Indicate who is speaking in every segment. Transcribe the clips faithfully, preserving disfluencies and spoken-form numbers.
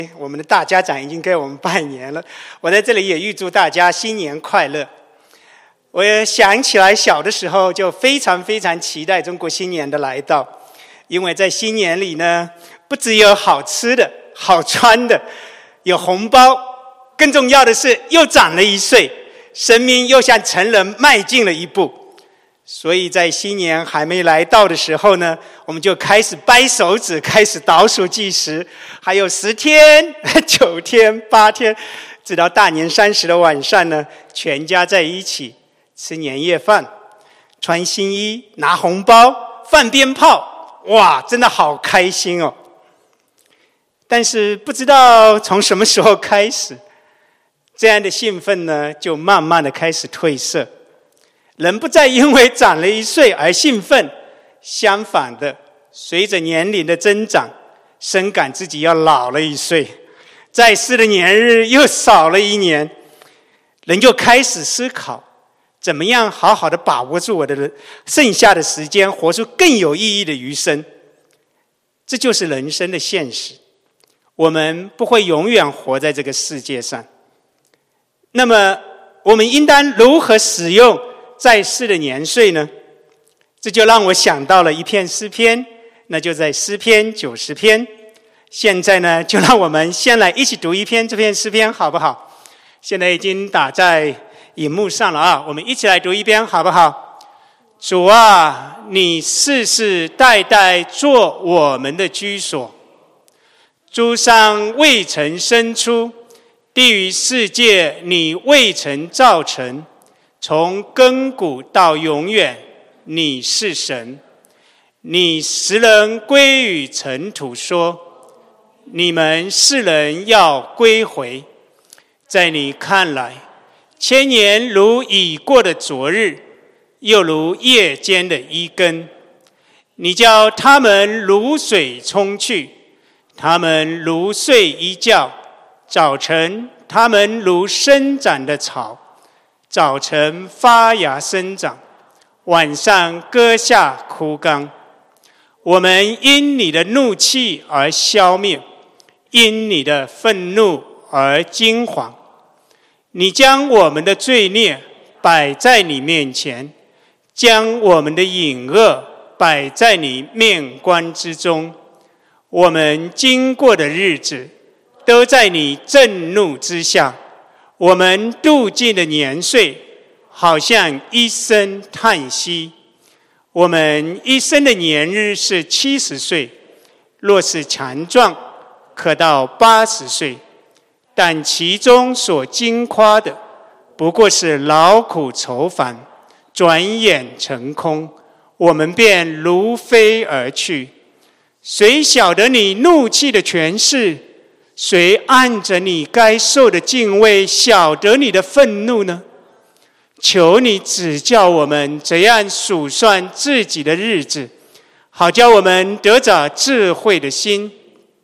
Speaker 1: 我们的大家长已经给我们拜年了，我在这里也预祝大家新年快乐。我也想起来小的时候就非常非常期待中国新年的来到，因为在新年里呢，不只有好吃的好穿的，有红包，更重要的是又长了一岁，生命又向成人迈进了一步。所以在新年还没来到的时候呢，我们就开始掰手指，开始倒数计时，还有十天、九天、八天，直到大年三十的晚上呢，全家在一起吃年夜饭，穿新衣，拿红包，放鞭炮，哇，真的好开心哦！但是不知道从什么时候开始，这样的兴奋呢，就慢慢的开始褪色。人不再因为长了一岁而兴奋，相反的，随着年龄的增长，深感自己要老了一岁，在世的年日又少了一年，人就开始思考，怎么样好好的把握住我的剩下的时间，活出更有意义的余生。这就是人生的现实，我们不会永远活在这个世界上。那么，我们应当如何使用在世的年岁呢？这就让我想到了一篇诗篇，那就在诗篇九十篇。现在呢，就让我们先来一起读一篇这篇诗篇，好不好？现在已经打在荧幕上了啊，我们一起来读一遍，好不好？主啊，你世世代代做我们的居所，诸山未曾生出，地狱世界你未曾造成。从亘古到永远，你是神。你使人归于尘土，说：你们世人要归回。在你看来，千年如已过的昨日，又如夜间的一更。你叫他们如水冲去，他们如睡一觉。早晨，他们如生长的草，早晨发芽生长，晚上割下枯干。我们因你的怒气而消灭，因你的愤怒而惊惶。你将我们的罪孽摆在你面前，将我们的隐恶摆在你面光之中。我们经过的日子都在你震怒之下，我们度尽的年岁好像一声叹息。我们一生的年日是七十岁，若是强壮，可到八十岁，但其中所经夸的不过是劳苦愁烦，转眼成空，我们便如飞而去。谁晓得你怒气的权势？谁按着你该受的敬畏晓得你的愤怒呢？求你指教我们怎样数算自己的日子，好叫我们得着智慧的心。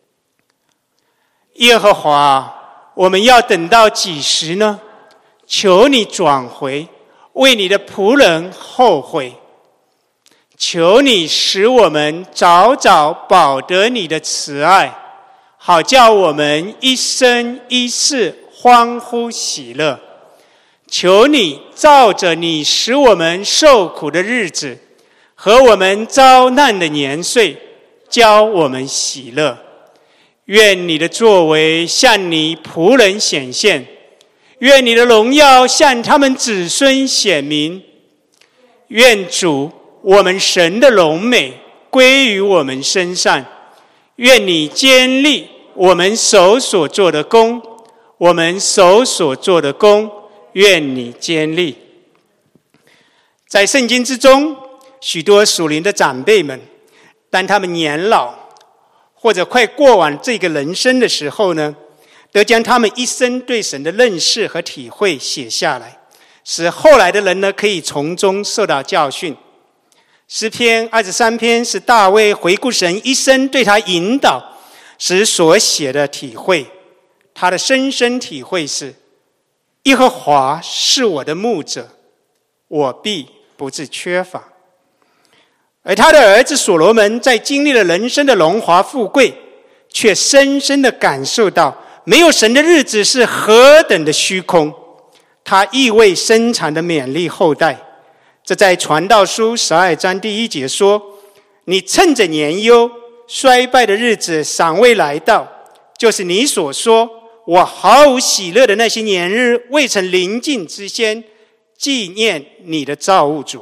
Speaker 1: 耶和华，我们要等到几时呢？求你转回，为你的仆人后悔。求你使我们早早饱得你的慈爱，好叫我们一生一世欢呼喜乐。求你照着你使我们受苦的日子和我们遭难的年岁，教我们喜乐。愿你的作为向你仆人显现，愿你的荣耀向他们子孙显明。愿主我们神的荣美归于我们身上。愿你坚立我们手所做的工，我们手所做的工，愿你坚立。在圣经之中，许多属灵的长辈们，当他们年老或者快过完这个人生的时候呢，都将他们一生对神的认识和体会写下来，使后来的人呢可以从中受到教训。诗篇二十三篇是大卫回顾神一生对他引导时所写的体会，他的深深体会是：耶和华是我的牧者，我必不致缺乏。而他的儿子所罗门在经历了人生的荣华富贵， 却深深地感受到没有神的日子是何等的虚空。他意味深长地勉励后代，这在传道书十二章第一节说：你趁着年幼衰败的日子尚未来到，就是你所说我毫无喜乐的那些年日未曾临近之先，纪念你的造物主。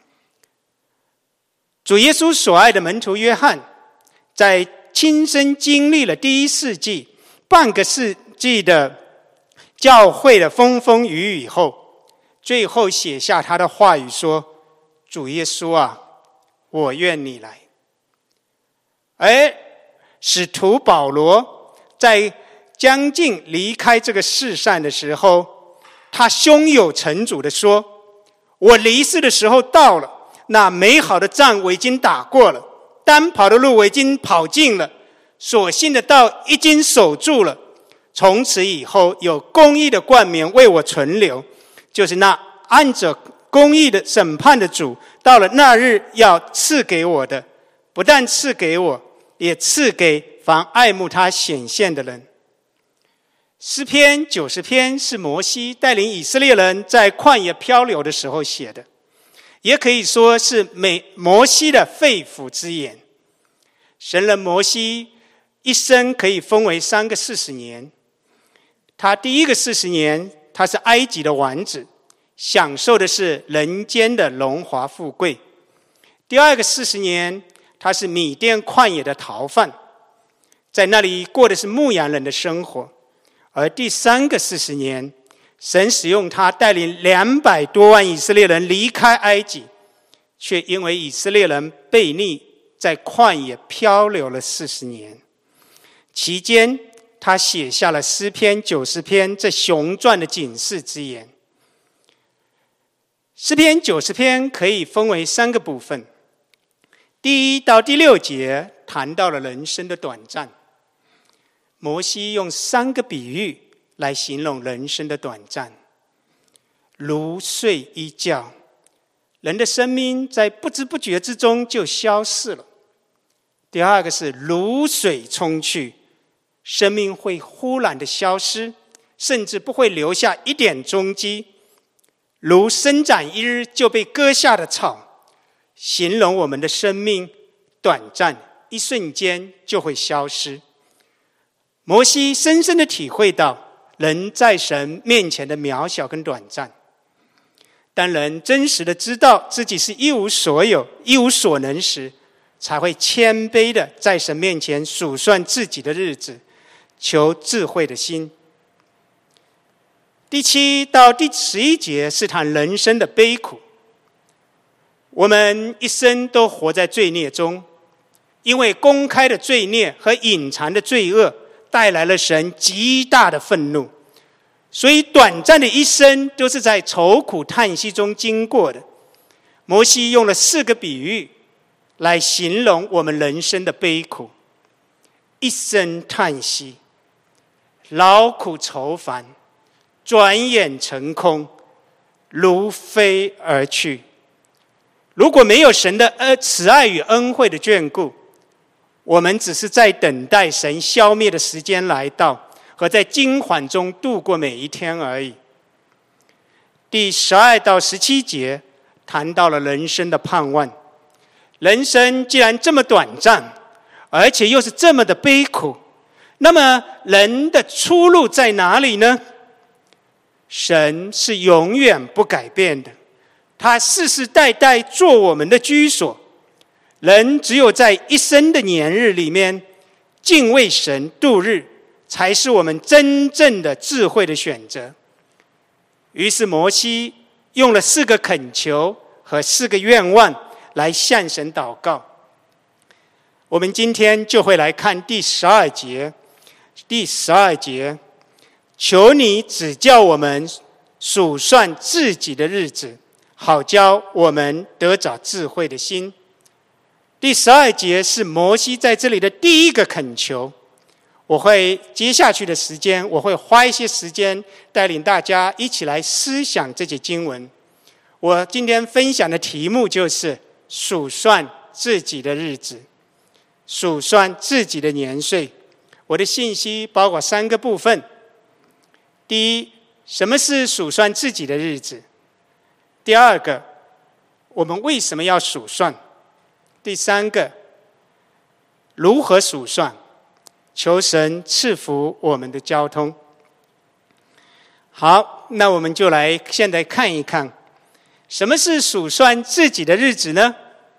Speaker 1: 主耶稣所爱的门徒约翰，在亲身经历了第一世纪半个世纪的教会的风风雨雨以后，最后写下他的话语说：主耶稣啊，我愿你来。而使徒保罗在将近离开这个世上的时候，他胸有成竹地说：我离世的时候到了，那美好的仗我已经打过了，单跑的路我已经跑尽了，所信的道已经守住了。从此以后有公义的冠冕为我存留，就是那按着公义的审判的主，到了那日要赐给我的，不但赐给我，也赐给凡爱慕他显现的人。诗篇九十篇是摩西带领以色列人在旷野漂流的时候写的，也可以说是美摩西的肺腑之言。神人摩西一生可以分为三个四十年，他第一个四十年，他是埃及的王子，享受的是人间的荣华富贵。第二个四十年，他是米甸旷野的逃犯，在那里过的是牧羊人的生活。而第三个四十年，神使用他带领两百多万以色列人离开埃及，却因为以色列人悖逆，在旷野漂流了四十年。期间他写下了诗篇九十篇这雄壮的警示之言。诗篇九十篇可以分为三个部分，第一到第六节谈到了人生的短暂。摩西用三个比喻来形容人生的短暂：如睡一觉，人的生命在不知不觉之中就消逝了；第二个是如水冲去，生命会忽然的消失，甚至不会留下一点踪迹；如生长一日就被割下的草，形容我们的生命短暂，一瞬间就会消失。摩西深深地体会到人在神面前的渺小跟短暂。当人真实地知道自己是一无所有、一无所能时，才会谦卑地在神面前数算自己的日子，求智慧的心。第七到第十一节是谈人生的悲苦。我们一生都活在罪孽中，因为公开的罪孽和隐藏的罪恶带来了神极大的愤怒，所以短暂的一生都是在愁苦叹息中经过的。摩西用了四个比喻来形容我们人生的悲苦：一声叹息，劳苦愁烦，转眼成空，如飞而去。如果没有神的慈爱与恩惠的眷顾，我们只是在等待神消灭的时间来到，和在惊惶中度过每一天而已。第十二到十七节谈到了人生的盼望。人生既然这么短暂，而且又是这么的悲苦，那么人的出路在哪里呢？神是永远不改变的，他世世代代做我们的居所。人只有在一生的年日里面敬畏神度日，才是我们真正的智慧的选择。于是摩西用了四个恳求和四个愿望来向神祷告。我们今天就会来看第十二节。第十二节，求你指教我们数算自己的日子，好教我们得着智慧的心。第十二节是摩西在这里的第一个恳求。我会接下去的时间，我会花一些时间带领大家一起来思想这节经文。我今天分享的题目就是数算自己的日子，数算自己的年岁。 我的信息包括三个部分：第一，什么是数算自己的日子；第二个，我们为什么要数算；第三个，如何数算。求神赐福我们的交通。好，那我们就来现在看一看，什么是数算自己的日子呢？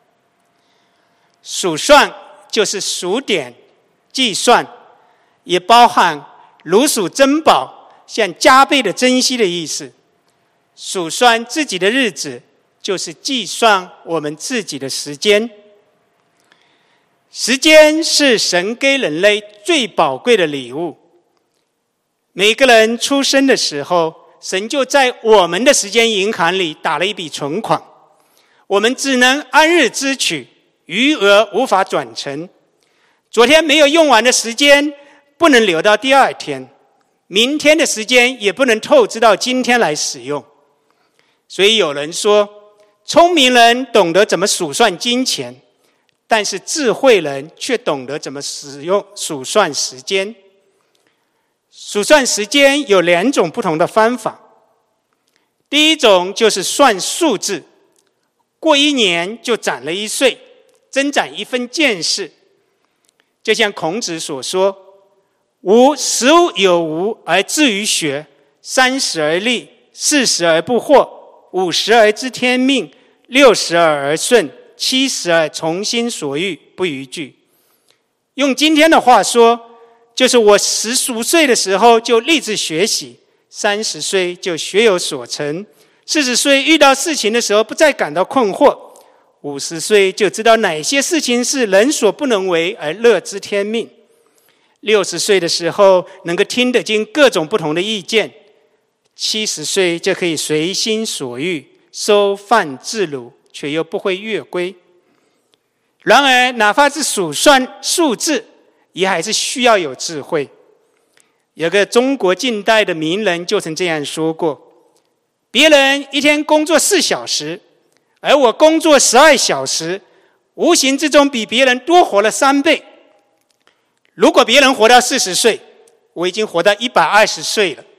Speaker 1: 数算就是数点、计算，也包含如数珍宝、像加倍的珍惜的意思。数算自己的日子，就是计算我们自己的时间。时间是神给人类最宝贵的礼物。每个人出生的时候，神就在我们的时间银行里打了一笔存款，我们只能按日支取，余额无法转成。昨天没有用完的时间不能留到第二天，明天的时间也不能透支到今天来使用。所以有人说，聪明人懂得怎么数算金钱，但是智慧人却懂得怎么使用数算时间。数算时间有两种不同的方法。第一种就是算数字，过一年就长了一岁，增长一分见识。就像孔子所说，吾十有无而志于学，三十而立，四十而不惑，五十而知天命，六十而耳顺，七十而从心所欲，不逾矩。用今天的话说，就是我十数岁的时候就立志学习，三十岁就学有所成，四十岁遇到事情的时候不再感到困惑，五十岁就知道哪些事情是人所不能为而乐知天命，六十岁的时候能够听得进各种不同的意见，七十岁就可以随心所欲，收放自如，却又不会越规。然而哪怕是数算数字，也还是需要有智慧。有个中国近代的名人就曾这样说过，别人一天工作四小时，而我工作十二小时，无形之中比别人多活了三倍。如果别人活到四十岁，我已经活到一百二十岁了。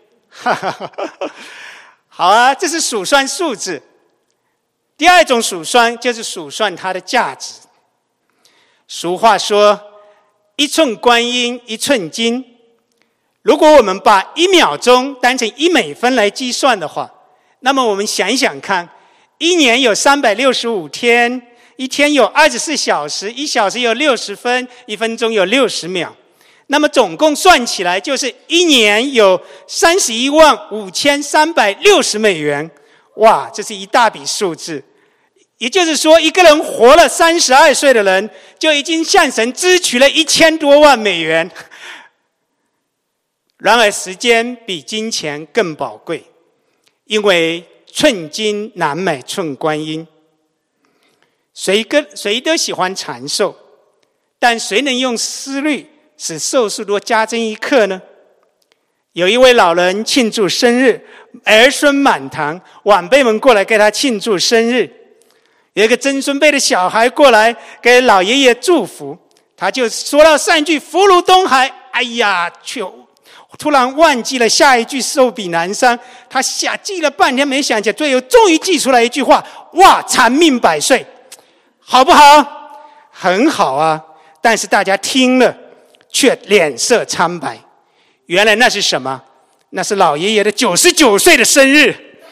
Speaker 1: 好啊，这是数算数字。第二种数算就是数算它的价值。俗话说，一寸光阴一寸金。如果我们把一秒钟当成一美分来计算的话，那么我们想想看，一年有三百六十五天，一天有二十四小时，一小时有六十分，一分钟有六十秒，那么总共算起来就是一年有三十一万五千三百六十美元。哇，这是一大笔数字。也就是说，一个人活了三十二岁的人，就已经向神支取了一千多万美元。然而时间比金钱更宝贵，因为寸金难买寸光阴。谁跟谁都喜欢长寿，但谁能用思虑使寿数多加增一刻呢？有一位老人庆祝生日，儿孙满堂，晚辈们过来给他庆祝生日。有一个曾孙辈的小孩过来给老爷爷祝福，他就说到上一句福如东海，哎呀，却突然忘记了下一句寿比南山。他想记了半天没想起来，最后终于记出来一句话，哇，长命百岁，好不好？很好啊。但是大家听了却脸色苍白，原来那是什么？那是老爷爷的九十九岁的生日。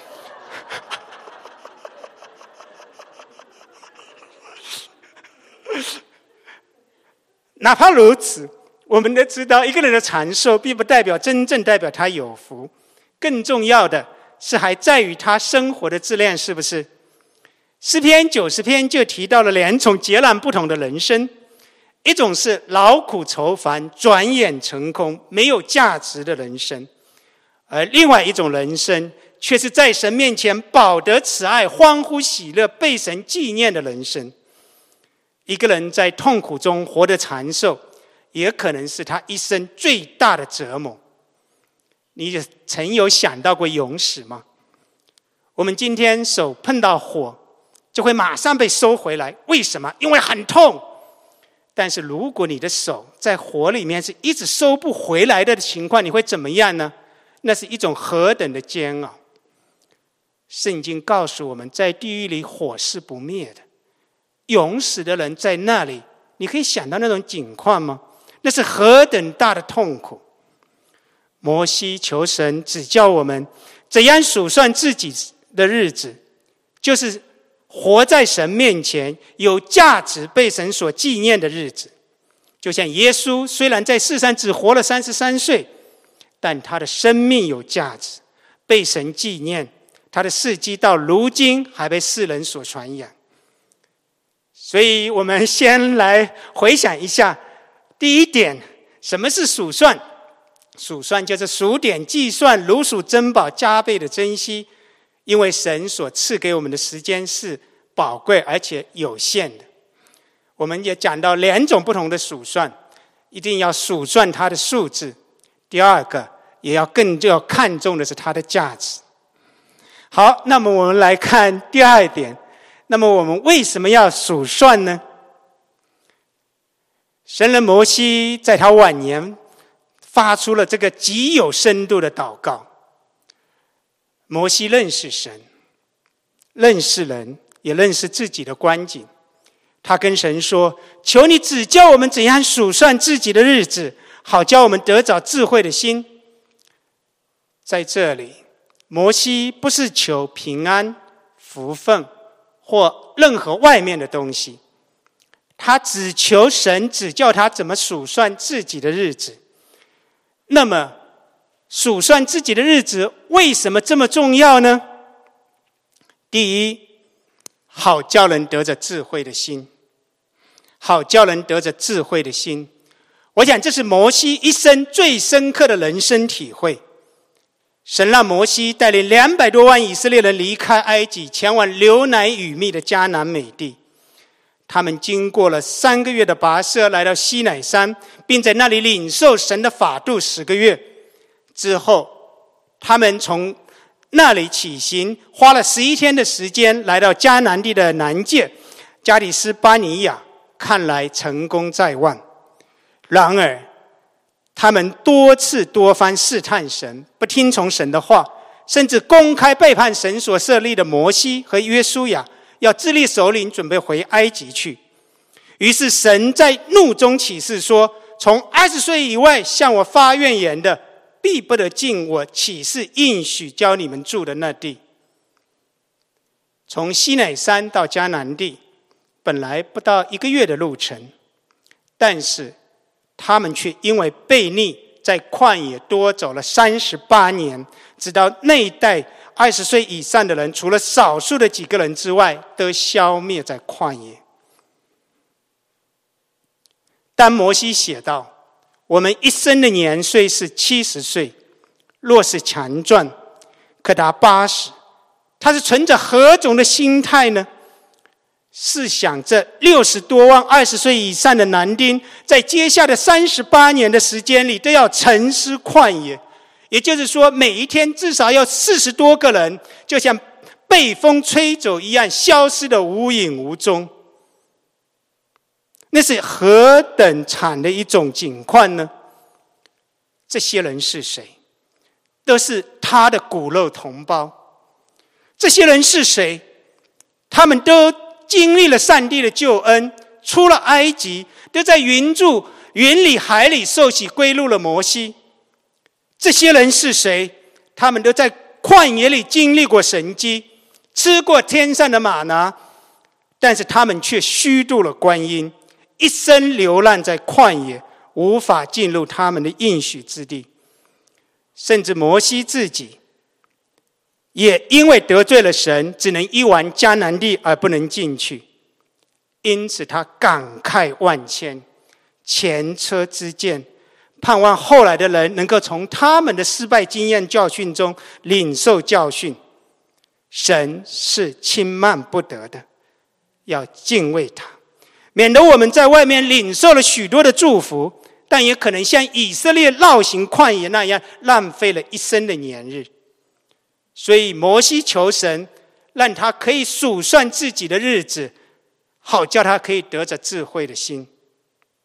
Speaker 1: 哪怕如此，我们都知道一个人的长寿并不代表真正代表他有福，更重要的是还在于他生活的质量，是不是？诗篇九十篇就提到了两种截然不同的人生，一种是劳苦愁烦，转眼成空，没有价值的人生，而另外一种人生却是在神面前饱得慈爱，欢呼喜乐，被神纪念的人生。一个人在痛苦中活得长寿，也可能是他一生最大的折磨。你曾有想到过永死吗？我们今天手碰到火，就会马上被收回来，为什么？因为很痛。 但是如果你的手在火里面是一直收不回来的情况，你会怎么样呢？那是一种何等的煎熬。圣经告诉我们，在地狱里火是不灭的，永死的人在那里，你可以想到那种景况吗？那是何等大的痛苦。摩西求神指教我们怎样数算自己的日子，就是活在神面前有价值被神所纪念的日子。就像耶稣虽然在世上只活了三十三岁，但他的生命有价值，被神纪念，他的事迹到如今还被世人所传扬。所以我们先来回想一下，第一点，什么是数算？数算就是数点计算，如数珍宝，加倍的珍惜。因为神所赐给我们的时间是宝贵而且有限的。我们也讲到两种不同的数算，一定要数算它的数字，第二个也要更要看重的是它的价值。好，那么我们来看第二点，那么我们为什么要数算呢？神人摩西在他晚年发出了这个极有深度的祷告。摩西认识神，认识人，也认识自己的光景。他跟神说，求你指教我们怎样数算自己的日子，好叫我们得着智慧的心。在这里，摩西不是求平安、福分或任何外面的东西，他只求神指教他怎么数算自己的日子。那么数算自己的日子为什么这么重要呢？第一，好叫人得着智慧的心，好叫人得着智慧的心。我想这是摩西一生最深刻的人生体会。神让摩西带领两百多万以色列人离开埃及，前往流奶与蜜的迦南美地。他们经过了三个月的跋涉，来到西乃山，并在那里领受神的法度十个月。之后，他们从那里起行，花了十一天的时间，来到迦南地的南界加底斯巴尼亚，看来成功在望。然而，他们多次多番试探神，不听从神的话，甚至公开背叛神所设立的摩西和约书亚，要自立首领，准备回埃及去。于是神在怒中起誓说，从二十岁以外向我发怨言的，必不得进我起誓应许教你们住的那地。从西乃山到迦南地本来不到一个月的路程，但是他们却因为悖逆，在旷野多走了三十八年，直到那一代二十岁以上的人，除了少数的几个人之外，都消灭在旷野。当摩西写道，我们一生的年岁是七十岁，若是强壮，可达八十。他是存着何种的心态呢？试想这六十多万二十岁以上的男丁，在接下的三十八年的时间里，都要沉思旷野。也就是说，每一天至少要四十多个人，就像被风吹走一样，消失得无影无踪。那是何等惨的一种境况呢？这些人是谁？都是他的骨肉同胞。这些人是谁？他们都经历了上帝的救恩，出了埃及，都在云柱、云里、海里受洗归入了摩西。这些人是谁？他们都在旷野里经历过神迹，吃过天上的玛拿，但是他们却虚度了观音，一生流浪在旷野，无法进入他们的应许之地。甚至摩西自己也因为得罪了神，只能一往迦南地而不能进去。因此他感慨万千，前车之鉴，盼望后来的人能够从他们的失败经验教训中领受教训。神是轻慢不得的，要敬畏他，免得我们在外面领受了许多的祝福，但也可能像以色列绕行旷野那样，浪费了一生的年日。所以摩西求神，让他可以数算自己的日子，好叫他可以得着智慧的心。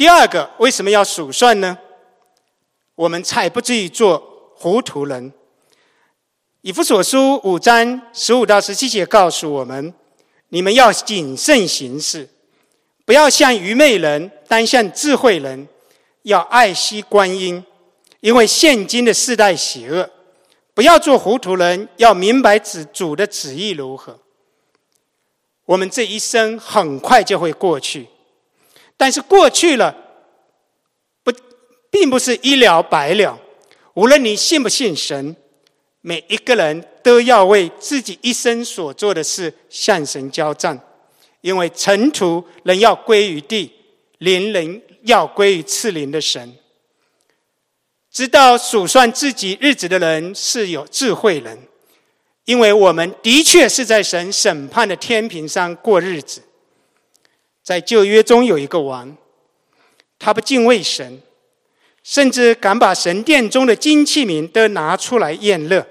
Speaker 1: 第二个，为什么要数算呢？我们才不至于做糊涂人。以弗所书五章十五到十七节告诉我们，你们要谨慎行事，不要像愚昧人，当像智慧人，要爱惜光阴，因为现今的世代邪恶。不要做糊涂人，要明白主的旨意如何。我们这一生很快就会过去，但是过去了不并不是一了百了。无论你信不信神，每一个人都要为自己一生所做的事向神交账，因为尘土人要归于地，灵人要归于赐灵的神。知道数算自己日子的人是有智慧人，因为我们的确是在神审判的天平上过日子。在旧约中有一个王，他不敬畏神，甚至敢把神殿中的金器皿都拿出来宴乐。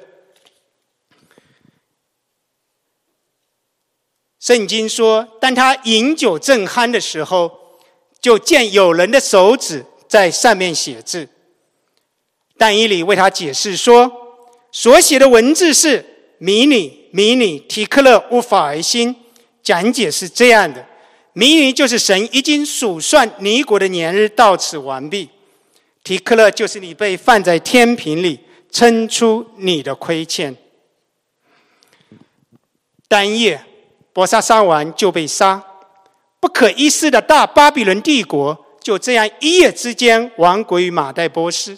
Speaker 1: 圣经说，当他饮酒正酣的时候，就见有人的手指在上面写字。但以理为他解释说，所写的文字是迷你迷你提克勒无法而新。讲解是这样的，迷你就是神已经数算你国的年日到此完毕，提克勒就是你被放在天平里，称出你的亏欠。当夜伯沙撒王就被杀，不可一世的大巴比伦帝国就这样一夜之间亡国于马代波斯。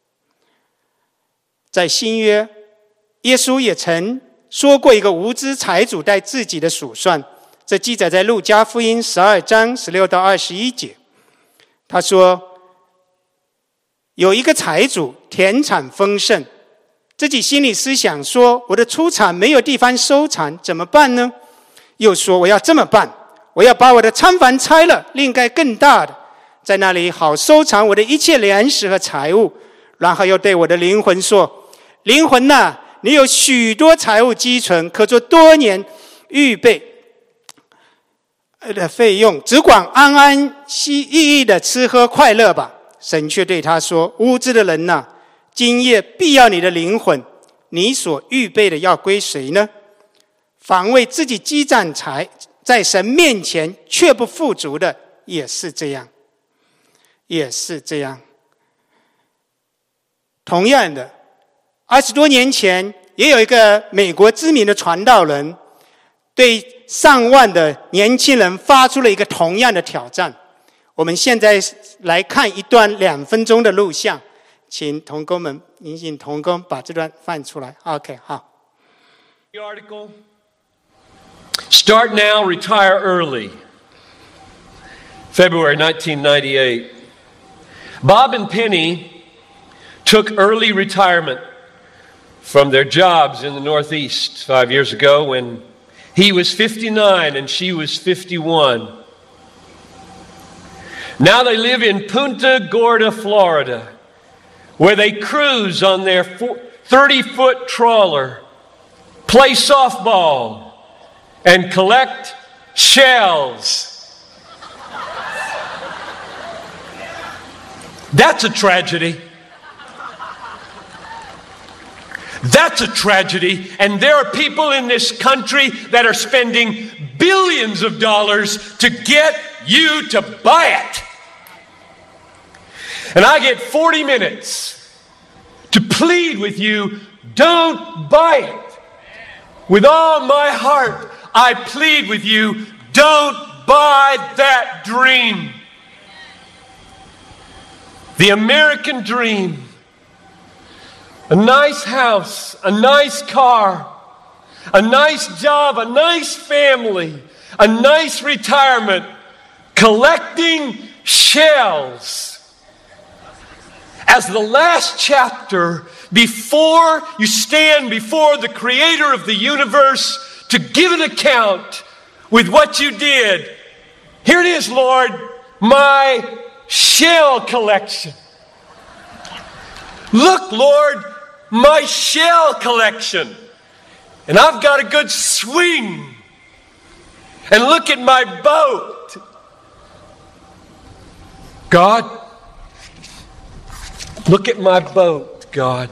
Speaker 1: 在新约，耶稣也曾说过一个无知财主带自己的数算，这记载在路加福音十二章十六到二十一节。他说，有一个财主田产丰盛，自己心里思想说，我的出产没有地方收藏，怎么办呢？又说，我要这么办，我要把我的仓房拆了，另盖更大的，在那里好收藏我的一切粮食和财物。然后又对我的灵魂说，灵魂啊，你有许多财物积存，可做多年预备的费用，只管安安息意意的吃喝快乐吧。神却对他说，无知的人啊，今夜必要你的灵魂，你所预备的要归谁呢？凡为自己积攒财，在神面前却不富足的，也是这样，也是这样。同样的，二十多年前，也有一个美国知名的传道人，对上万的年轻人发出了一个同样的挑战。我们现在来看一段两分钟的录像，请同工们，引请同工把这段放出来。OK， 好。
Speaker 2: The article, Start Now, Retire Early, February nineteen ninety-eight. Bob and Penny took early retirement from their jobs in the Northeast five years ago when he was fifty-nine and she was fifty-one. Now they live in Punta Gorda, Florida, where they cruise on their thirty-foot trawler, play softball, and collect shells. That's a tragedy. That's a tragedy, and there are people in this country that are spending billions of dollars to get you to buy it. And I get forty minutes to plead with you, don't buy it. With all my heart, I plead with you, don't buy that dream. The American dream. A nice house, a nice car, a nice job, a nice family, a nice retirement, collecting shells. As the last chapter, before you stand before the Creator of the universe to give an account with what you did, here it is, Lord, my shell collection. Look, Lord, my shell collection. And I've got a good swing. And look at my boat. God, look at my boat, God.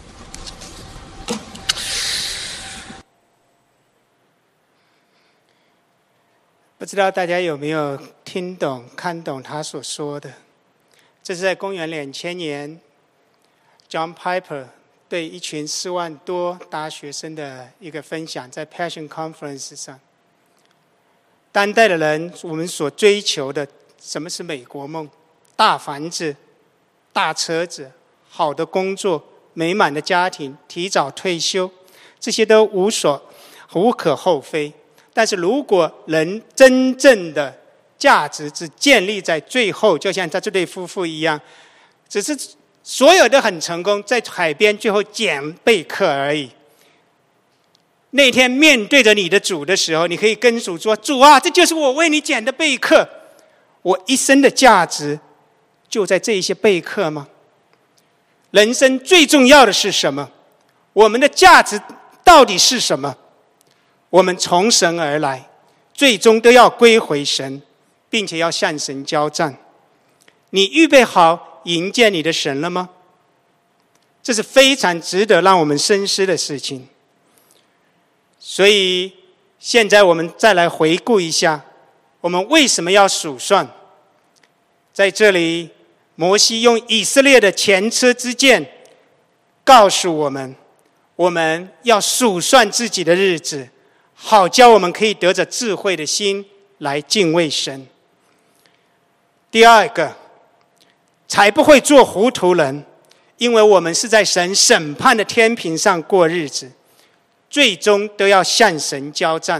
Speaker 1: 不知道大家有没有听懂、看懂他所说的？这是在公元两千年 ，John Piper 对一群四万多大学生的一个分享，在 Passion Conference 上。当代的人，我们所追求的，什么是美国梦？大房子、大车子、好的工作、美满的家庭、提早退休，这些都无所无可厚非。但是如果人真正的价值只建立在最后，就像他这对夫妇一样，只是所有的很成功，在海边最后捡贝壳而已。那天面对着你的主的时候，你可以跟主说：主啊，这就是我为你捡的贝壳，我一生的价值就在这一些贝壳吗？人生最重要的是什么？我们的价值到底是什么？我们从神而来，最终都要归回神，并且要向神交战。你预备好迎接你的神了吗？这是非常值得让我们深思的事情。所以现在我们再来回顾一下，我们为什么要数算。在这里，摩西用以色列的前车之鉴告诉我们，我们要数算自己的日子，好叫我们可以得着智慧的心来敬畏神。第二个，才不会做糊涂人，因为我们是在神审判的天平上过日子，最终都要向神交战，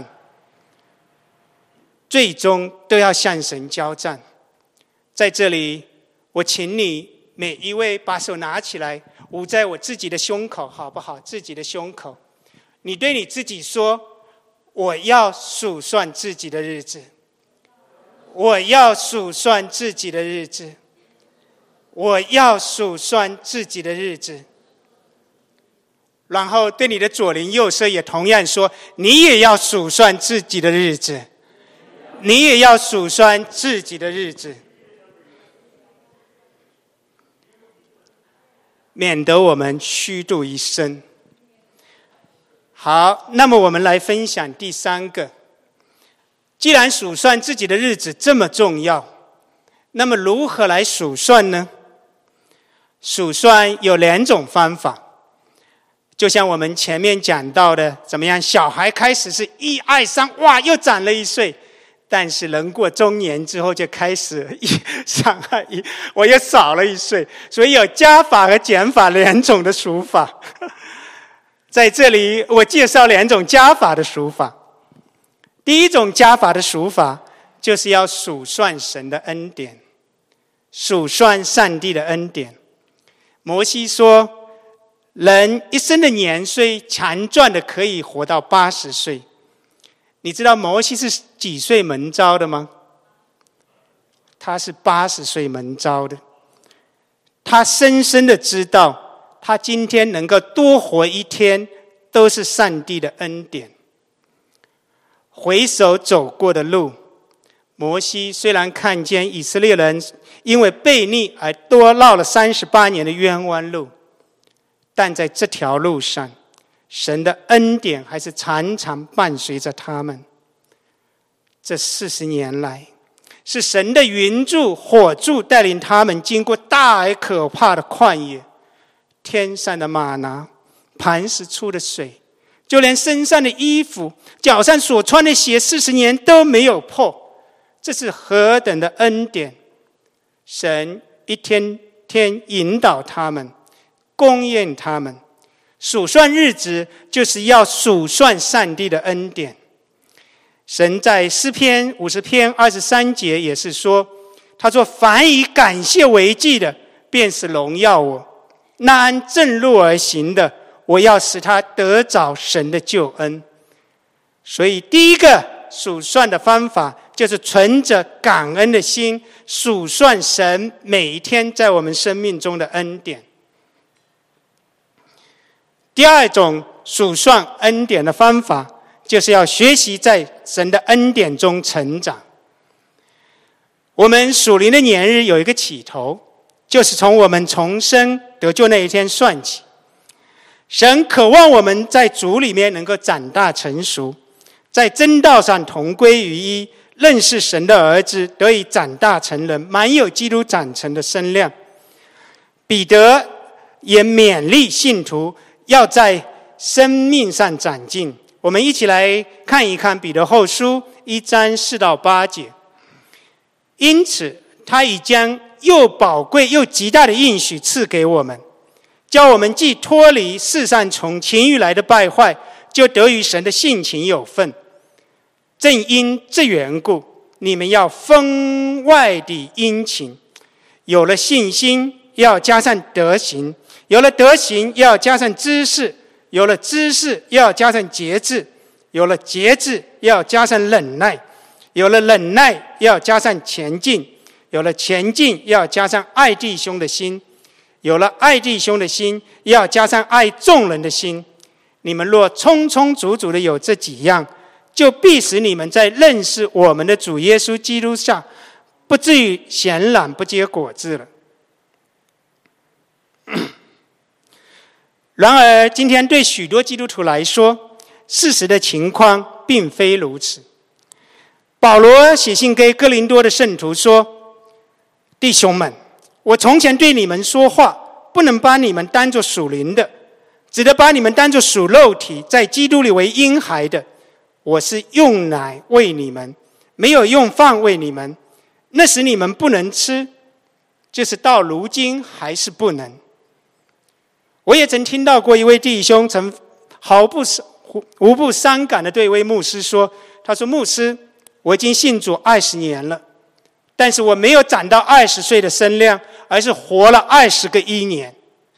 Speaker 1: 最终都要向神交战。在这里，我请你每一位把手拿起来，捂在我自己的胸口，好不好？自己的胸口，你对你自己说：我要数算自己的日子，我要数算自己的日子，我要数算自己的日子。然后对你的左邻右舍也同样说：你也要数算自己的日子，你也要数算自己的日子，免得我们虚度一生。好，那么我们来分享第三个。既然数算自己的日子这么重要，那么如何来数算呢？数算有两种方法，就像我们前面讲到的，怎么样？小孩开始是一二三，哇，又长了一岁，但是人过中年之后就开始一三二一，我又少了一岁。所以有加法和减法两种的数法。在这里我介绍两种加法的数法。第一种加法的数法，就是要数算神的恩典，数算上帝的恩典。摩西说，人一生的年岁强壮的可以活到八十岁。你知道摩西是几岁蒙召的吗？他是八十岁蒙召的。他深深的知道，他今天能够多活一天，都是上帝的恩典。回首走过的路，摩西虽然看见以色列人因为悖逆而多绕了三十八年的冤枉路，但在这条路上，神的恩典还是常常伴随着他们。这四十年来，是神的云柱火柱带领他们经过大而可怕的旷野，天上的玛拿，磐石出的水，就连身上的衣服，脚上所穿的鞋，四十年都没有破。这是何等的恩典！神一天天引导他们，供应他们。数算日子，就是要数算上帝的恩典。神在诗篇五十篇二十三节也是说，他说：凡以感谢为祭的，便是荣耀我；那按正路而行的，我要使他得着神的救恩。所以第一个数算的方法，就是存着感恩的心，数算神每一天在我们生命中的恩典。第二种数算恩典的方法，就是要学习在神的恩典中成长。 我们属灵的年日有一个起头，就是从我们重生得救那一天算起。神渴望我们在主里面能够长大成熟，在真道上同归于一，认识神的儿子，得以长大成人，满有基督长成的身量。彼得也勉励信徒要在生命上长进。我们一起来看一看彼得后书一章四到八节。因此他已将又宝贵又极大的应许赐给我们，叫我们既脱离世上从情欲来的败坏，就得与神的性情有份。正因这缘故，你们要分外的殷勤，有了信心要加上德行，有了德行要加上知识，有了知识要加上节制，有了节制要加上忍耐，有了忍耐要加上前进，有了前进要加上爱弟兄的心，有了爱弟兄的心要加上爱众人的心。你们若充充足足的有这几样，就必使你们在认识我们的主耶稣基督上，不至于闲懒不结果子了。然而今天对许多基督徒来说，事实的情况并非如此。保罗写信给哥林多的圣徒说，弟兄们，我从前对你们说话，不能把你们当作属灵的，只得把你们当作属肉体，在基督里为婴孩的。我是用奶喂你们，没有用饭喂你们，那时你们不能吃，就是到如今还是不能。我也曾听到过一位弟兄曾毫不无不伤感地对一位牧师说，他说，牧师，我已经信主二十年了，但是我没有长到二十岁的身量，而是活了二十个一年。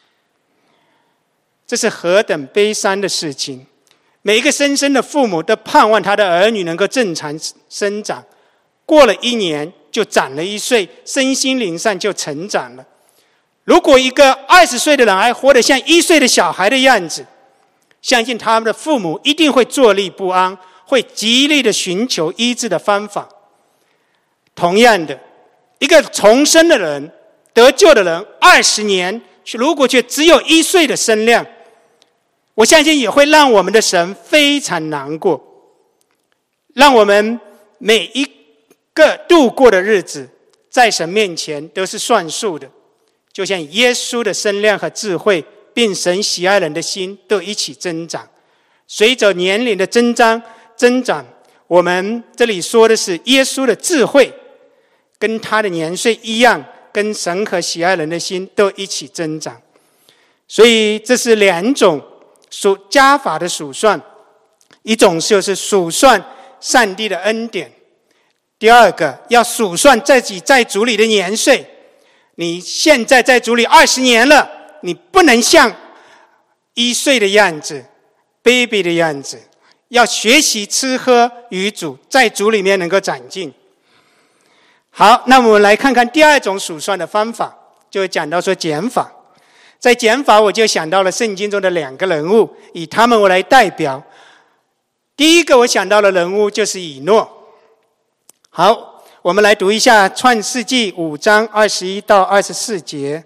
Speaker 1: 这是何等悲伤的事情。每一个生生的父母都盼望他的儿女能够正常生长，过了一年就长了一岁，身心灵上就成长了。如果一个二十岁的人还活得像一岁的小孩的样子，相信他们的父母一定会坐立不安，会极力的寻求医治的方法。同样的，一个重生的人，得救的人，二十年如果却只有一岁的身量，我相信也会让我们的神非常难过，让我们每一个度过的日子在神面前都是算数的，就像耶稣的身量和智慧并神喜爱人的心都一起增长。随着年龄的增长增长，我们这里说的是耶稣的智慧跟他的年岁一样，跟神和喜爱人的心都一起增长。所以这是两种数加法的数算，一种就是数算上帝的恩典，第二个要数算自己在主里的年岁。你现在在主里二十年了，你不能像一岁的样子 baby 的样子，要学习吃喝与主，在主里面能够长进。好，那我们来看看第二种数算的方法，就讲到说减法。在减法，我就想到了圣经中的两个人物，以他们为来代表。第一个我想到的人物就是以诺。好，我们来读一下创世纪五章二十一到二十四节。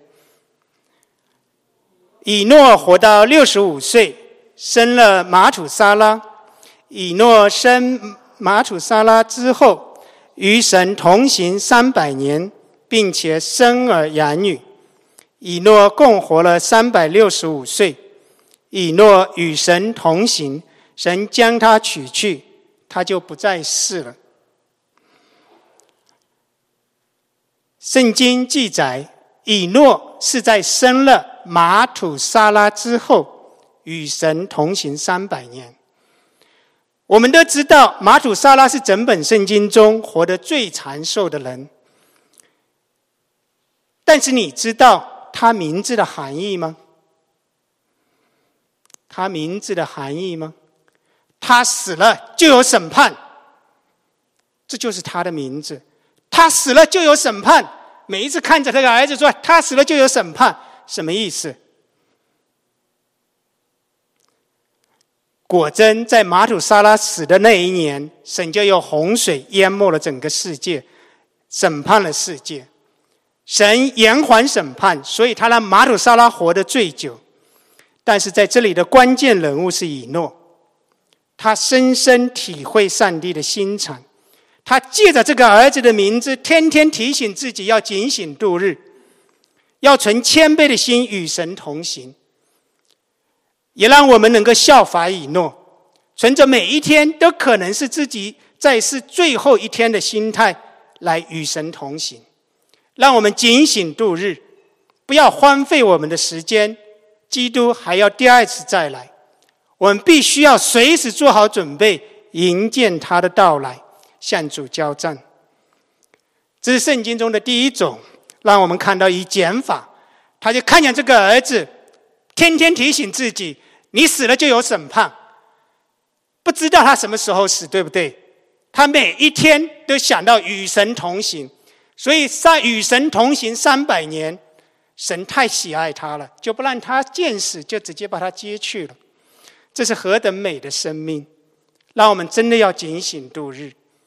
Speaker 1: 以诺活到六十五岁，生了马土沙拉。以诺生马土沙拉之后，与神同行三百年，并且生儿养女。以诺共活了三百六十五岁。以诺与神同行，神将他取去，他就不在世了。圣经记载，以诺是在生了马土沙拉之后，与神同行三百年。我们都知道，马土沙拉是整本圣经中活得最长寿的人。但是你知道他名字的含义吗？他名字的含义吗？他死了就有审判，这就是他的名字。他死了就有审判，每一次看着他的儿子说他死了就有审判，什么意思？果真在马土沙拉死的那一年，神就用洪水淹没了整个世界， 审判了世界。神延缓审判，所以他让马土沙拉活得最久。但是在这里的关键人物是以诺，他深深体会上帝的心肠，他借着这个儿子的名字，天天提醒自己要警醒度日，要存谦卑的心与神同行。也让我们能够效法以诺，存着每一天都可能是自己在世最后一天的心态来与神同行。让我们警醒度日，不要荒废我们的时间，基督还要第二次再来，我们必须要随时做好准备，迎接他的到来，向主交战。这是圣经中的第一种，让我们看到以减法，他就看见这个儿子天天提醒自己，你死了就有审判，不知道他什么时候死，对不对？他每一天都想到与神同行，所以与神同行三百年，神太喜爱他了，就不让他见死，就直接把他接去了。这是何等美的生命，让我们真的要警醒度日。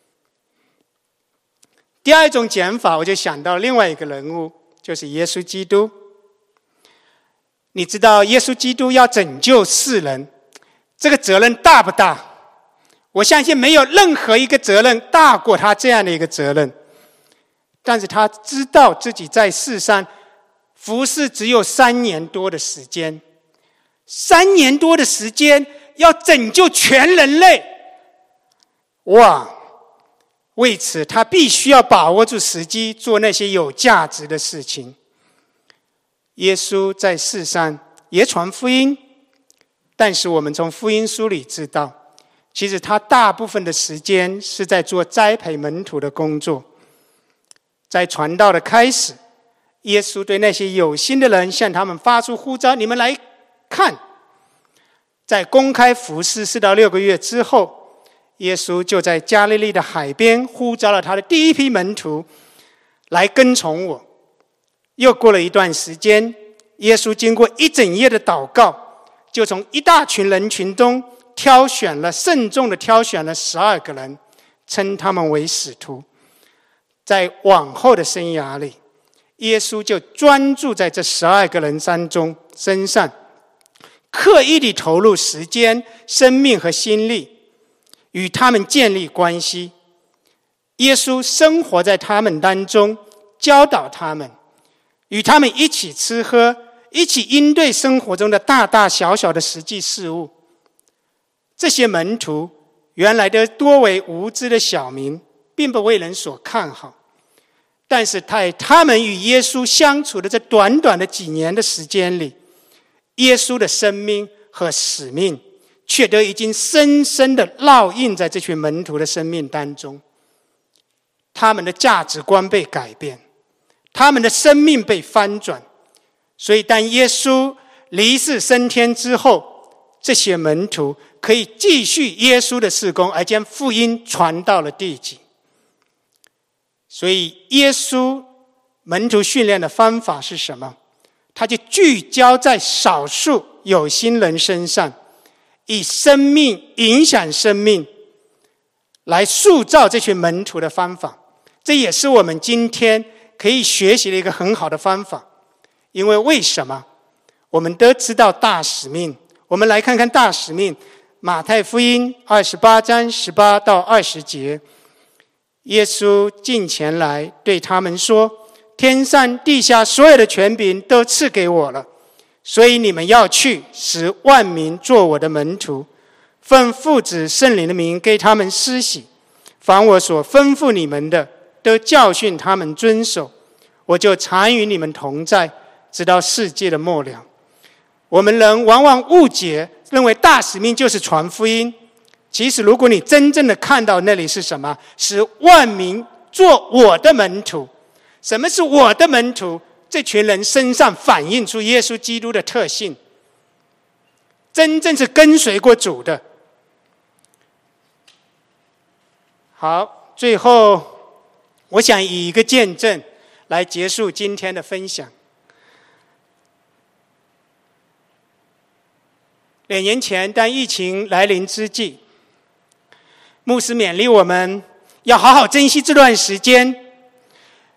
Speaker 1: 第二种减法，我就想到另外一个人物，就是耶稣基督。你知道耶稣基督要拯救世人，这个责任大不大？我相信没有任何一个责任大过他这样的一个责任。但是他知道自己在世上服侍只有三年多的时间，三年多的时间要拯救全人类，哇！为此他必须要把握住时机，做那些有价值的事情。耶稣在世上也传福音，但是我们从福音书里知道，其实他大部分的时间是在做栽培门徒的工作。在传道的开始，耶稣对那些有心的人向他们发出呼召，你们来看。在公开服侍四到六个月之后，耶稣就在加利利的海边呼召了他的第一批门徒来跟从我。又过了一段时间，耶稣经过一整夜的祷告，就从一大群人群中挑选了慎重的挑选了十二个人，称他们为使徒。在往后的生涯里，耶稣就专注在这十二个人当中身上，刻意地投入时间、生命和心力，与他们建立关系。耶稣生活在他们当中，教导他们，与他们一起吃喝，一起应对生活中的大大小小的实际事物。这些门徒原来的多为无知的小民，并不为人所看好，但是在他们与耶稣相处的这短短的几年的时间里，耶稣的生命和使命却都已经深深地烙印在这群门徒的生命当中。他们的价值观被改变，他们的生命被翻转。所以当耶稣离世升天之后，这些门徒可以继续耶稣的事工，而将福音传到了地极。所以耶稣门徒训练的方法是什么？他就聚焦在少数有心人身上，以生命影响生命，来塑造这群门徒的方法。这也是我们今天可以学习的一个很好的方法。因为为什么？我们都知道大使命。我们来看看大使命，马太福音二十八章十八到二十节。耶稣近前来对他们说，天上地下所有的权柄都赐给我了，所以你们要去，使万民做我的门徒，奉父子圣灵的名给他们施洗，凡我所吩咐你们的，都教训他们遵守，我就常与你们同在，直到世界的末了。我们人往往误解，认为大使命就是传福音。其实如果你真正的看到那里是什么，使万民做我的门徒。什么是我的门徒？这群人身上反映出耶稣基督的特性，真正是跟随过主的。好，最后我想以一个见证来结束今天的分享。两年前当疫情来临之际，牧师勉励我们要好好珍惜这段时间，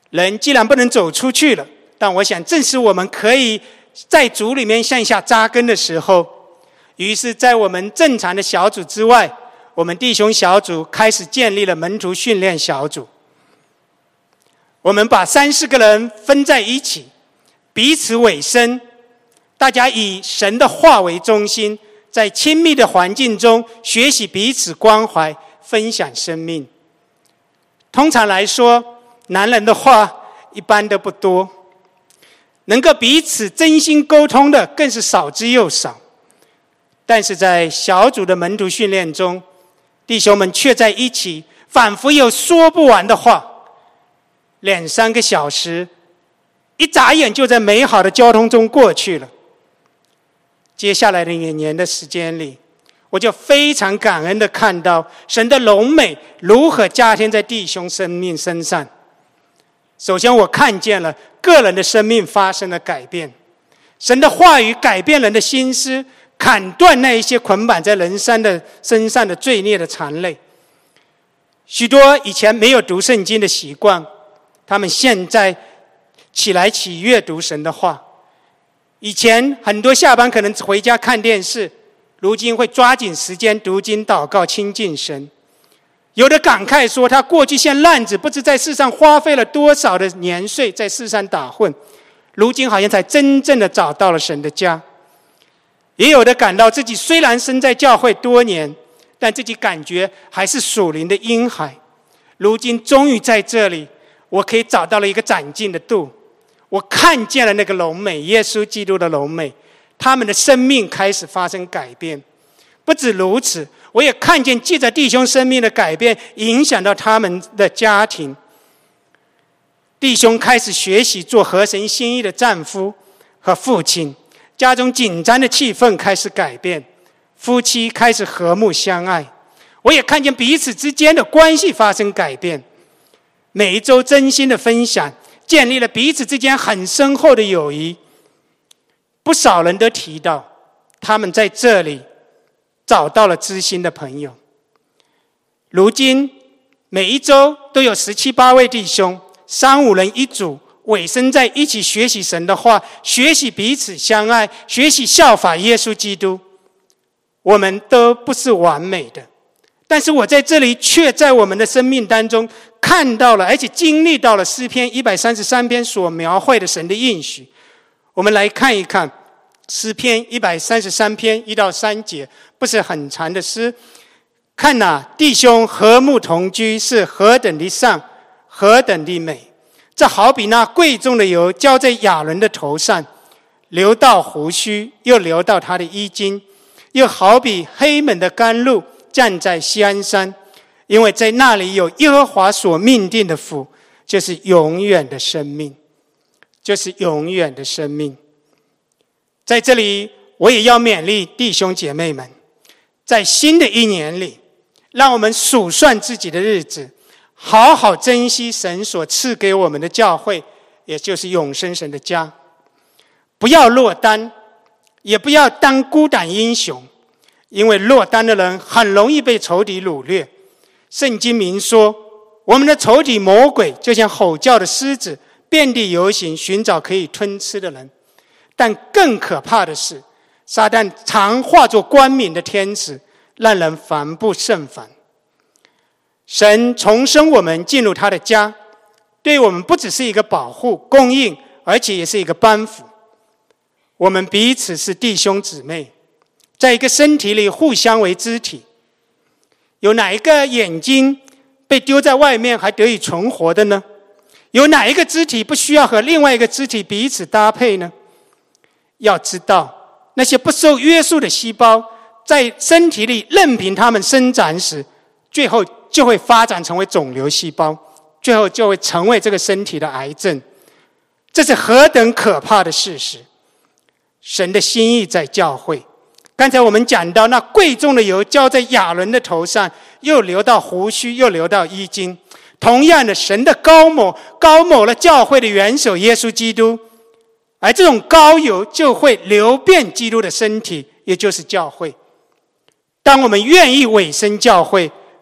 Speaker 1: 人既然不能走出去了，但我想正是我们可以在主里面向下扎根的时候。于是在我们正常的小组之外，我们弟兄小组开始建立了门徒训练小组。我们把三四个人分在一起，彼此委身，大家以神的话为中心，在亲密的环境中学习彼此关怀，分享生命。通常来说，男人的话一般都不多，能够彼此真心沟通的更是少之又少。但是在小组的门徒训练中，弟兄们却在一起，仿佛有说不完的话。两三个小时，一眨眼就在美好的交通中过去了。接下来的一年的时间里，我就非常感恩地看到神的荣美如何加添在弟兄生命身上。首先，我看见了个人的生命发生了改变，神的话语改变人的心思，砍断那一些捆绑在人生的身上的罪孽的缠累。许多以前没有读圣经的习惯，他们现在起来起阅读神的话。以前很多下班可能回家看电视，如今会抓紧时间读经祷告亲近神。有的感慨说，他过去像浪子，不知在世上花费了多少的年岁在世上打混，如今好像才真正的找到了神的家。也有的感到自己虽然身在教会多年，但自己感觉还是属灵的婴孩。如今终于在这里，我可以找到了一个长进的度。我看见了那个荣美，耶稣基督的荣美，他们的生命开始发生改变。不止如此，我也看见借着弟兄生命的改变，影响到他们的家庭。弟兄开始学习做合神心意的丈夫和父亲，家中紧张的气氛开始改变，夫妻开始和睦相爱。我也看见彼此之间的关系发生改变。每一周真心的分享，建立了彼此之间很深厚的友谊。不少人都提到，他们在这里找到了知心的朋友。如今每一周都有十七八位弟兄，三五人一组，委身在一起学习神的话，学习彼此相爱，学习效法耶稣基督。我们都不是完美的，但是我在这里却在我们的生命当中看到了，而且经历到了诗篇一百三十三篇所描绘的神的应许。我们来看一看诗篇一百三十三篇一到三节，不是很长的诗。看哪、啊，弟兄和睦同居是何等的善，何等的美！这好比那贵重的油浇在亚伦的头上，流到胡须，又流到他的衣襟，又好比黑门的甘露站在锡安山，因为在那里有耶和华所命定的福，就是永远的生命，就是永远的生命。在这里，我也要勉励弟兄姐妹们，在新的一年里，让我们数算自己的日子，好好珍惜神所赐给我们的教会，也就是永生神的家。不要落单，也不要当孤胆英雄，因为落单的人很容易被仇敌掳掠。圣经明说，我们的仇敌魔鬼就像吼叫的狮子，遍地游行，寻找可以吞吃的人。但更可怕的是，撒旦常化作光明的天使，让人烦不胜烦。神重生我们进入他的家，对我们不只是一个保护供应，而且也是一个帮扶。我们彼此是弟兄姊妹，在一个身体里互相为肢体。有哪一个眼睛被丢在外面还得以存活的呢？有哪一个肢体不需要和另外一个肢体彼此搭配呢？要知道，那些不受约束的细胞在身体里任凭它们生长时，最后就会发展成为肿瘤细胞，最后就会成为这个身体的癌症。这是何等可怕的事实！神的心意在教会。刚才我们讲到，那贵重的油浇在亚伦的头上，又流到胡须，又流到衣襟。同样的，神的膏抹膏抹了教会的元首耶稣基督，而这种膏油就会流遍基督的身体，也就是教会。当我们愿意委身教会，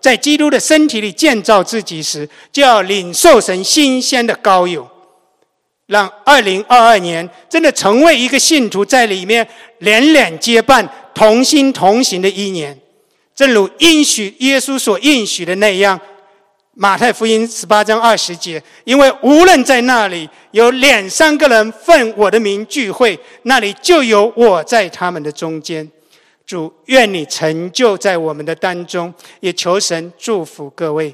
Speaker 1: 在基督的身体里建造自己时，就要领受神新鲜的膏油，让二零二二年真的成为一个信徒在里面连连结伴同心同行的一年。正如应许耶稣所应许的那样，马太福音十八章二十节，因为无论在那里有两三个人奉我的名聚会，那里就有我在他们的中间。主，愿你成就在我们的当中，也求神祝福各位。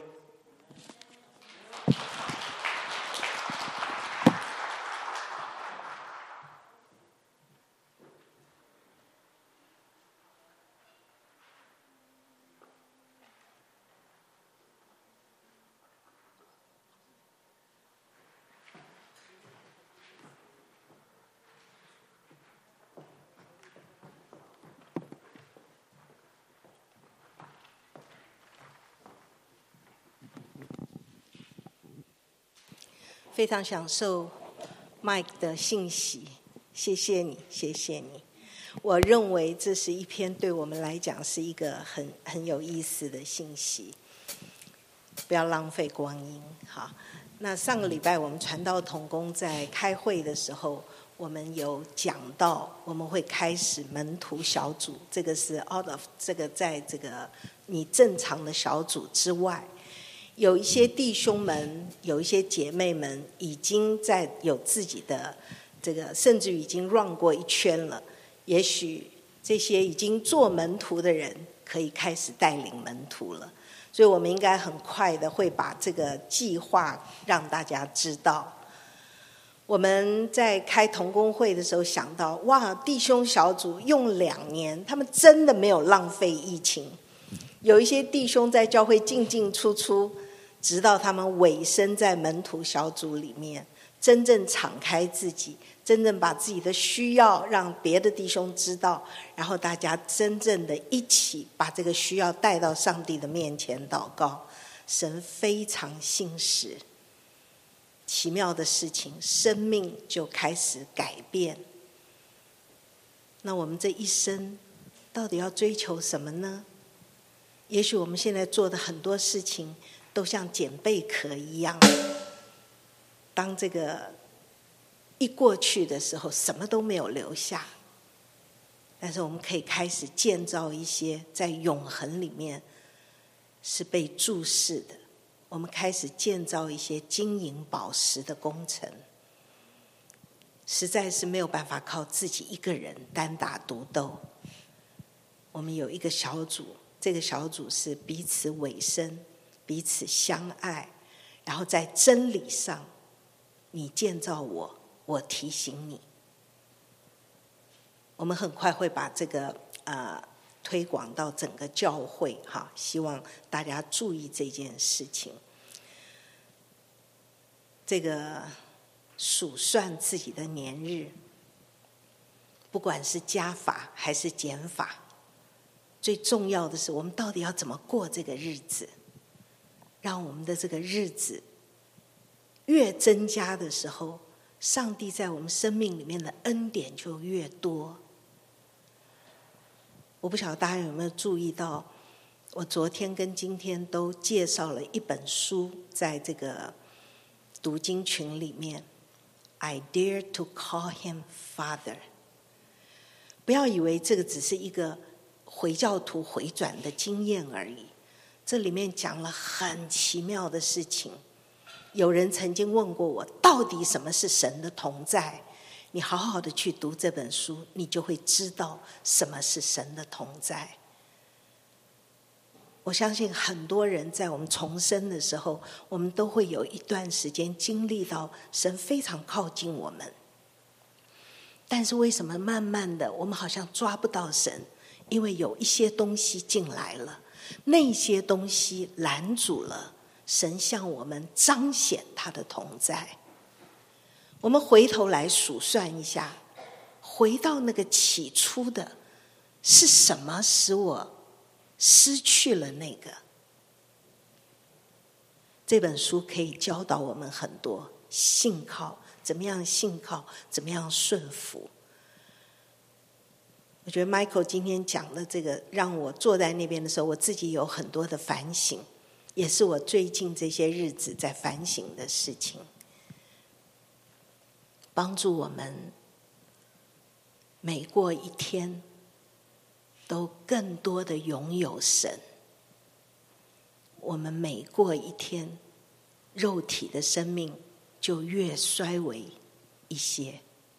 Speaker 3: 非常享受 Mike 的信息，谢谢你，谢谢你。我认为这是一篇对我们来讲是一个很很有意思的信息，不要浪费光阴。好，那上个礼拜我们传道同工在开会的时候，我们有讲到我们会开始门徒小组，这个是 out of 这个在这个你正常的小组之外。有一些弟兄们，有一些姐妹们，已经在有自己的这个，甚至已经 run 过一圈了。也许这些已经做门徒的人，可以开始带领门徒了。所以我们应该很快的会把这个计划让大家知道。我们在开同工会的时候想到，哇，弟兄小组用两年，他们真的没有浪费疫情。有一些弟兄在教会进进出出，直到他们委身在门徒小组里面，真正敞开自己，真正把自己的需要让别的弟兄知道，然后大家真正的一起把这个需要带到上帝的面前祷告。神非常信实，奇妙的事情，生命就开始改变。那我们这一生到底要追求什么呢？也许我们现在做的很多事情都像捡贝壳一样，当这个一过去的时候，什么都没有留下。但是我们可以开始建造一些在永恒里面是被注视的，我们开始建造一些金银宝石的工程，实在是没有办法靠自己一个人单打独斗。我们有一个小组，这个小组是彼此委身，彼此相爱，然后在真理上，你建造我，我提醒你。我们很快会把这个呃推广到整个教会哈，希望大家注意这件事情。这个数算自己的年日，不管是加法还是减法，最重要的是我们到底要怎么过这个日子，让我们的这个日子越增加的时候，上帝在我们生命里面的恩典就越多。我不晓得大家有没有注意到，我昨天跟今天都介绍了一本书，在这个读经群里面 I dare to call him Father。 不要以为这个只是一个回教徒回转的经验而已，这里面讲了很奇妙的事情。有人曾经问过我，到底什么是神的同在？你好好的去读这本书，你就会知道什么是神的同在。我相信很多人在我们重生的时候，我们都会有一段时间经历到神非常靠近我们，但是为什么慢慢的我们好像抓不到神？因为有一些东西进来了，那些东西拦阻了神向我们彰显他的同在。我们回头来数算一下，回到那个起初的，是什么使我失去了那个？这本书可以教导我们很多，信靠，怎么样信靠，怎么样顺服。 我觉得 Michael 今天讲的这个，让我坐在那边的时候，我自己有很多的反省，也是我最近这些日子在反省的事情，帮助我们每过一天都更多的拥有神。我们每过一天，肉体的生命就越衰微一些，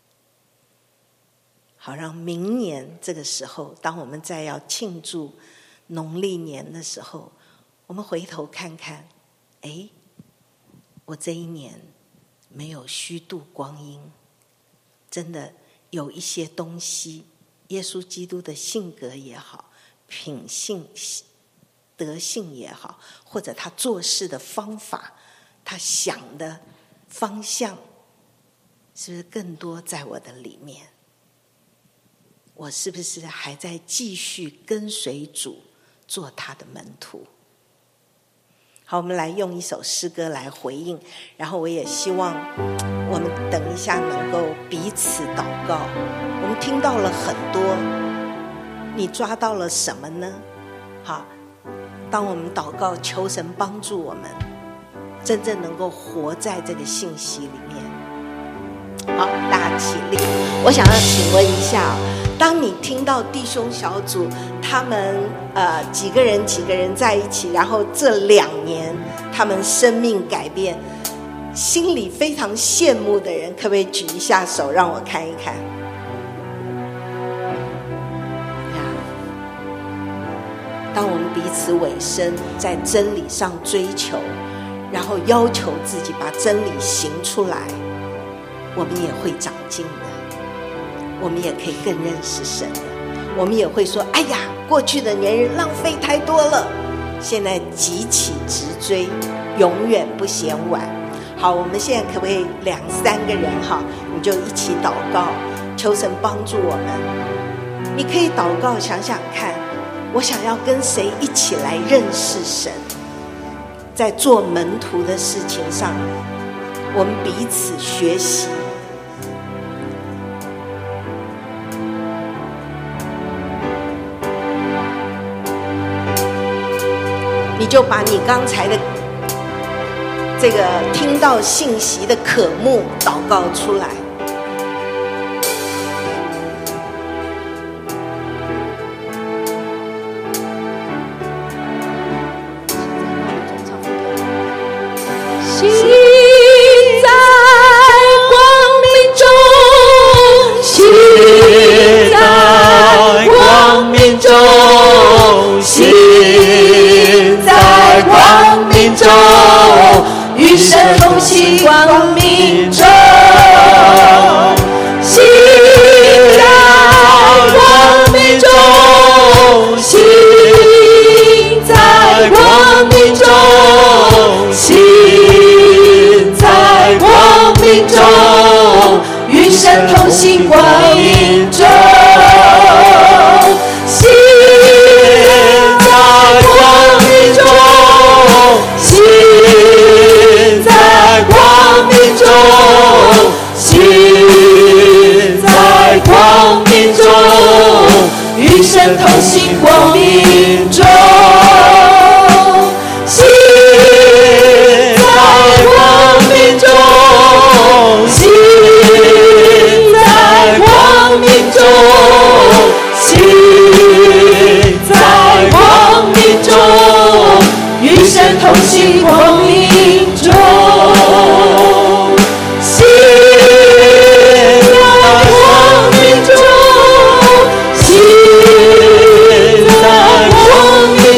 Speaker 3: 好让明年这个时候，当我们再要庆祝农历年的时候，我们回头看看，哎，我这一年没有虚度光阴，真的有一些东西，耶稣基督的性格也好，品性德性也好，或者他做事的方法，他想的方向，是不是更多在我的里面？我是不是还在继续跟随主，做他的门徒？好，我们来用一首诗歌来回应，然后我也希望我们等一下能够彼此祷告。我们听到了很多，你抓到了什么呢？好，当我们祷告求神帮助我们真正能够活在这个信息里面。好，大家起立。我想要请问一下，当你听到弟兄小组他们呃几个人几个人在一起，然后这两年他们生命改变，心里非常羡慕的人，可不可以举一下手让我看一看？当我们彼此委身，在真理上追求，然后要求自己把真理行出来，我们也会长进的，我们也可以更认识神的，我们也会说，哎呀，过去的年日浪费太多了，现在急起直追，永远不嫌晚。好，我们现在可不可以两三个人哈，你就一起祷告，求神帮助我们。你可以祷告，想想看，我想要跟谁一起来认识神，在做门徒的事情上，我们彼此学习。你就把你刚才的这个听到信息的渴慕祷告出来。
Speaker 4: 心在光明中，心在光明中，心在光明中，与神同行光明中，心在光明中，心在光明中，心在光明中，与神同行光明中，心在光明中，心在光明中，心在光明中，与神同行光明中，心在光明中，心在光明中，心在光明中，与神同行光明中，心在光明中，心在光明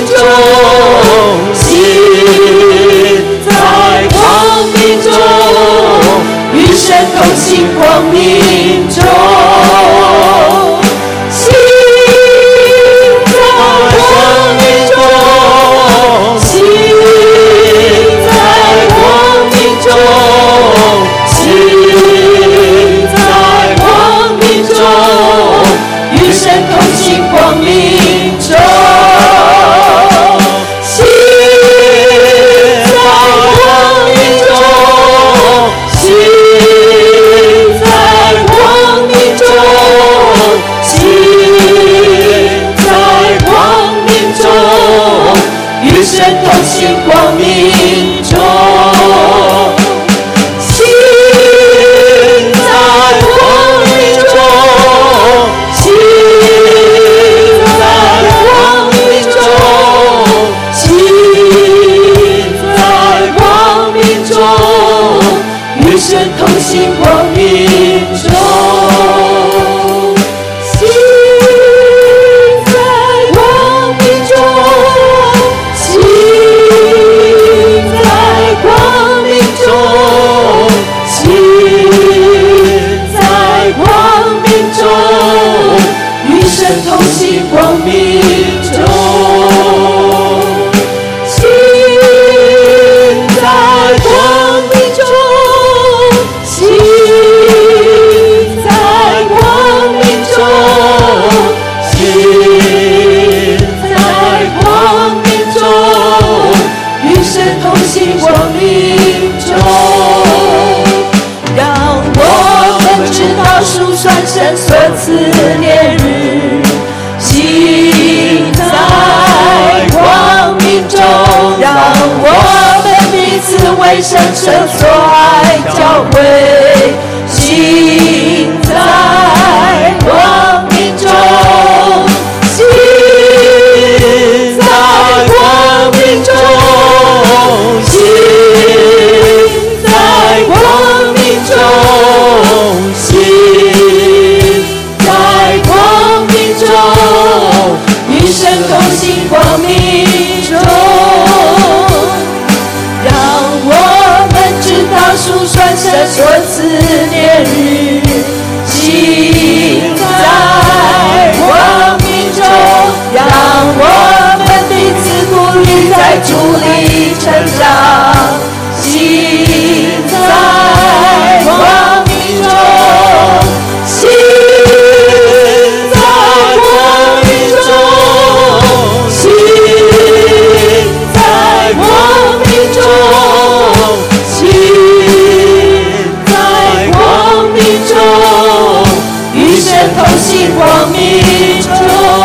Speaker 4: 神所爱教会，行在光明中，行在光明中，行在光明中，行在光明中，与神同行光明中，让我们知道数算神所赐年日，行在光明中，让我们彼此鼓励，在主里成长，行在光明中，行在光明中，行在光明中，行在光明中，与神同行光明中。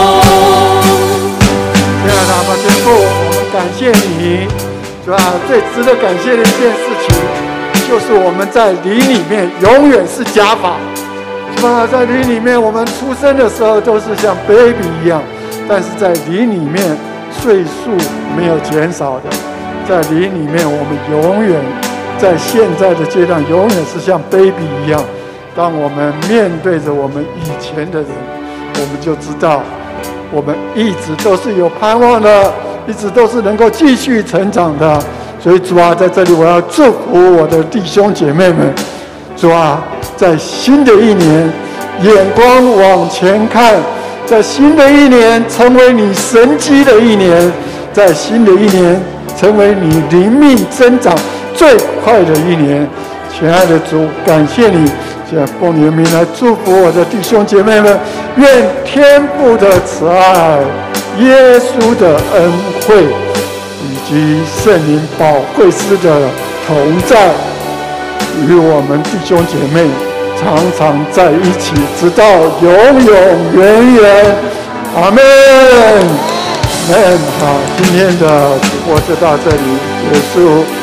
Speaker 5: 亲爱的阿爸天父，我们感谢你，主啊，最值得感谢的一件事情，就是我们在灵里面永远是加法。主啊，在灵里面，我们出生的时候都是像 baby 一样，但是在灵里面岁数没有减少的，在灵里面我们永远在现在的阶段永远是像 baby 一样。当我们面对着我们以前的人，我们就知道我们一直都是有盼望的，一直都是能够继续成长的。所以主啊，在这里我要祝福我的弟兄姐妹们，主啊，在新的一年眼光往前看，在新的一年成为你神迹的一年，在新的一年成为你灵命增长最快的一年。亲爱的主，感谢你，现在奉你的名来祝福我的弟兄姐妹们，愿天父的慈爱、耶稣的恩惠以及圣灵宝贵师的同在，与我们弟兄姐妹常常在一起，直到永永远远。阿们。阿们。好，今天的直播就到这里结束。